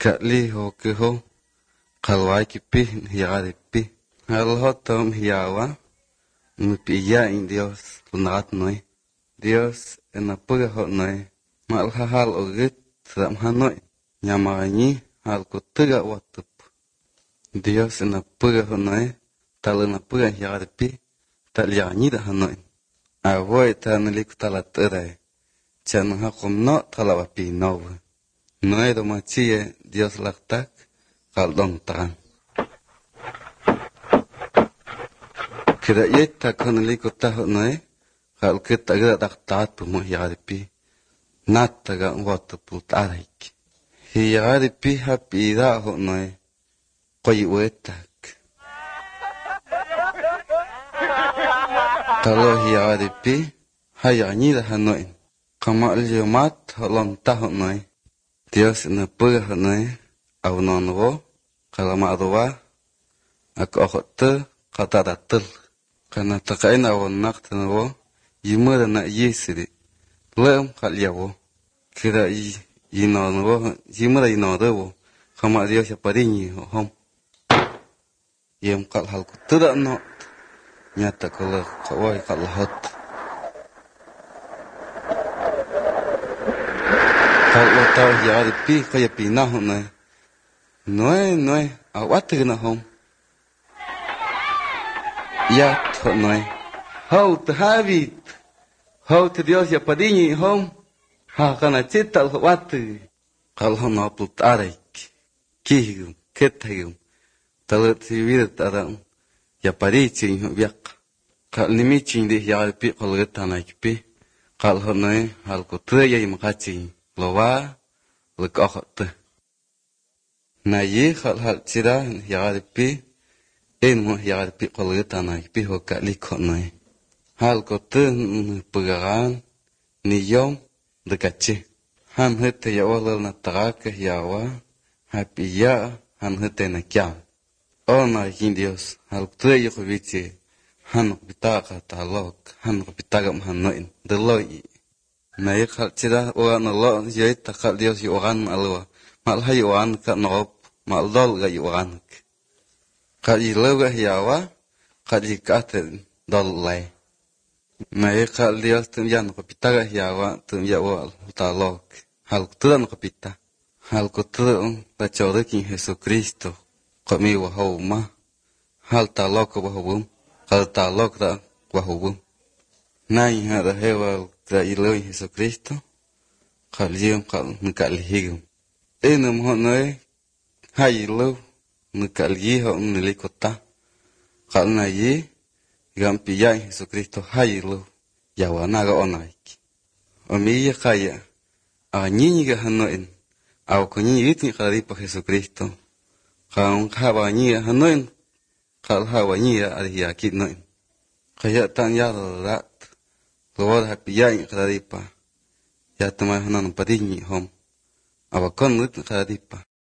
Kali ho keho kalwai kipi hiaripi alho tom hiawa mupiya in Dios lunat noi Dios en apuga ho noi mal hal ogit ram hanoi nyamani hal kutuga watup Dios en apuga ho noi talena apuga hiaripi talyani da hanoi avoi tanlik talat erai chan ha komno talawapi nov noi do machie Dios laktak kaldong tan kira yeta kanali kota honai kal kita gada dakta tu mo hiaripi nattaga watu pultarik hiaripi hapi da honai koi wetak talo hiaripi hayani da hanoi kama alyomat halom ta honai Dios na pura honai au nonwo kalama adwa ak okhte qatadatul kana taqaina wa naqtanawo yimara na yisiri lem qalyawo kira yinonwo yimara yinodawo kama Dios ya parini hom yem qal hal kutura no nyata kala qawai qalhat qal taw ya pi qaya pina hona noi awatina hom ya thonoi how to have it how to Dios ya padini hom ha kana chital watu qal hona putarik kihum kethum talat vida taram ya parichi yak qal nimichin de ya pi qalgatana pi qal honoi hal ko tuya imqachi lowa lqaqat na ye hal chira ya pi en mo ya pi qalgatana pi ho kali khonoi hal ko tu pugaran ni yom de kache han hete ya wala na taraka yawa happy ya han hete na kya ona hin Dios hal tu ya khoviche han bitaka talok han bitaga hanoin de loi na ye khal chira o na lo ye ta khal Dios yo gan alwa mal hay wan ka nop mal dol ga yo gan ka i loga yawa ka di ka te dol lai na ye khal Dios tum yan ko pitaga yawa tum ya wa talok hal tudan ko pita hal ko tu pa chode ki Jesucristo ko mi wa homa hal talok ko hobum hal talok da wa hobum nai ha da hewa da ilo Jesucristo khal yem khal nkal higum enum honoi hay lo nkal yi ho nilikota khal na yi gam piya Jesucristo hay lo yawana ga onaik omi ya khaya a nyinyi ga hanoin au ko nyinyi itni khari pa Jesucristo kham khaba nyi hanoin khal hawa nyi al yakit noin khaya tan ya rat Lord happy yang khari pa ya tama hanan padinyi hom abakon nut khari pa